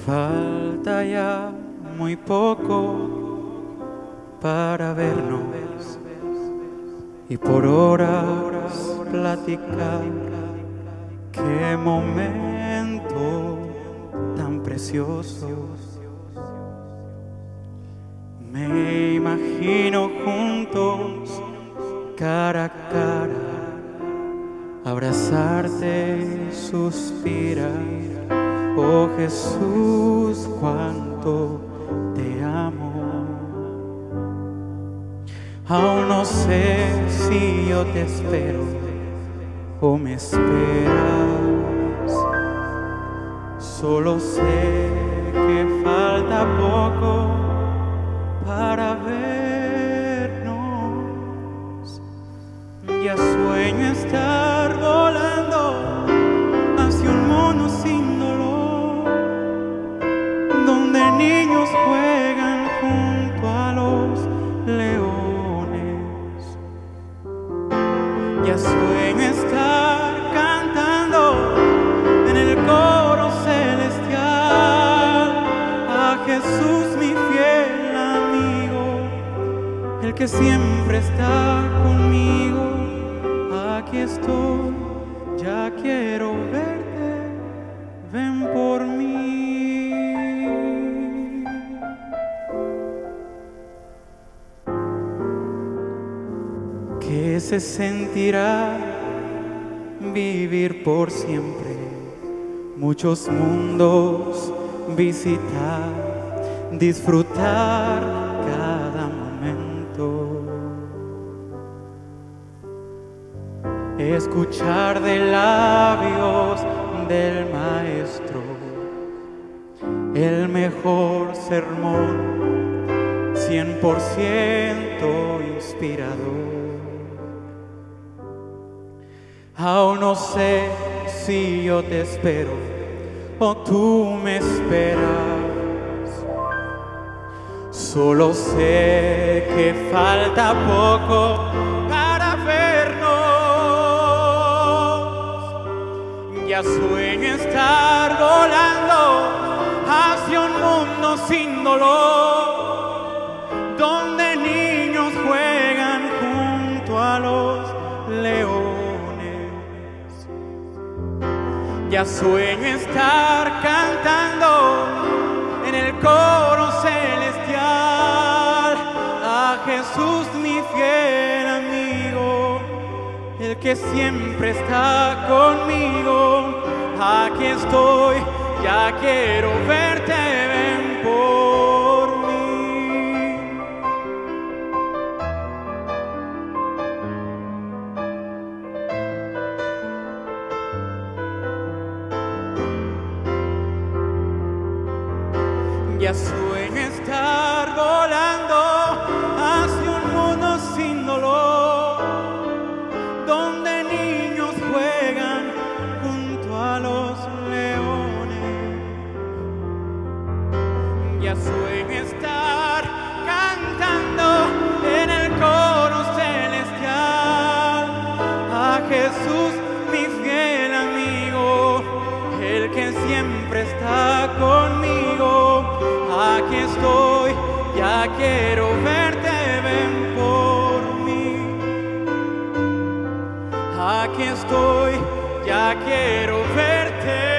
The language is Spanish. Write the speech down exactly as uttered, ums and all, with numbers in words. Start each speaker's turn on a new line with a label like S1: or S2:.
S1: Falta ya muy poco para vernos y por horas platicar. Qué momento tan precioso. Me imagino juntos, cara a cara, abrazarte, suspirar. Oh Jesús, cuánto te amo. Aún no sé si yo te espero o me esperas. Solo sé que falta poco para vernos. Ya sueño estar volando hacia un mundo sin dolor, donde niños juegan junto a los leones. Ya sueño estar cantando en el coro celestial a Jesús, mi fiel amigo, el que siempre está conmigo. Aquí estoy, ya quiero verte, ven por mí. ¿Qué se sentirá vivir por siempre? Muchos mundos visitar, disfrutar cada momento. Escuchar de labios del maestro el mejor sermón, cien por ciento inspirador. Aún no sé si yo te espero o tú me esperas. Solo sé que falta poco para vernos. Ya sueño estar volando hacia un mundo sin dolor, donde niños juegan junto a los leones. Ya sueño estar cantando en el coro celestial a Jesús, mi fiel amigo, el que siempre está conmigo. Aquí estoy, ya quiero verte, ven por mí. Ya sueño estar volando hacia un mundo sin dolor, donde niños juegan junto a los leones. Ya sueño estar cantando en el coro celestial a Jesús, mi fiel amigo, el que siempre está conmigo. Aquí estoy, ya quiero verte, ven por mí. Aquí estoy, ya quiero verte.